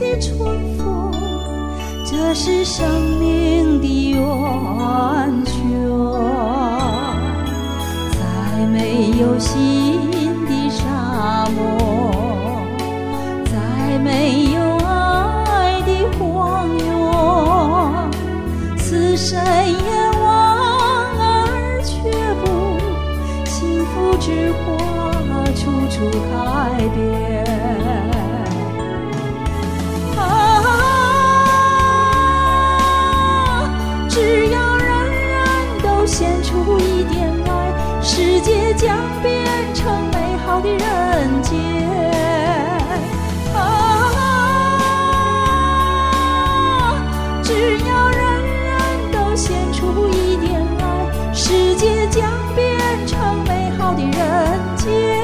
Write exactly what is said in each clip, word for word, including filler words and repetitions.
的春风，这是生命的源泉。再没有新的沙漠，再没有爱的荒原，此生也望而却步，幸福之花处处开遍。只要人人都献出一点爱，世界将变成美好的人间。只要人人都献出一点爱，世界将变成美好的人间。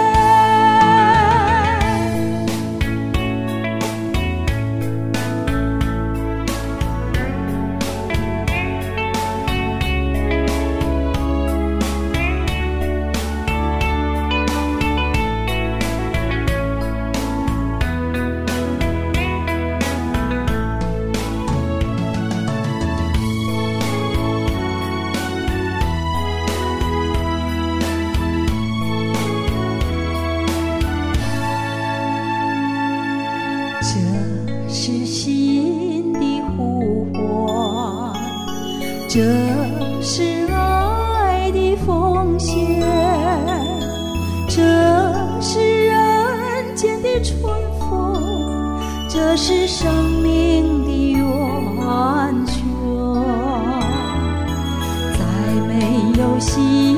这是心的呼唤，这是爱的奉献，这是人间的春风，这是生命的源泉。再没有新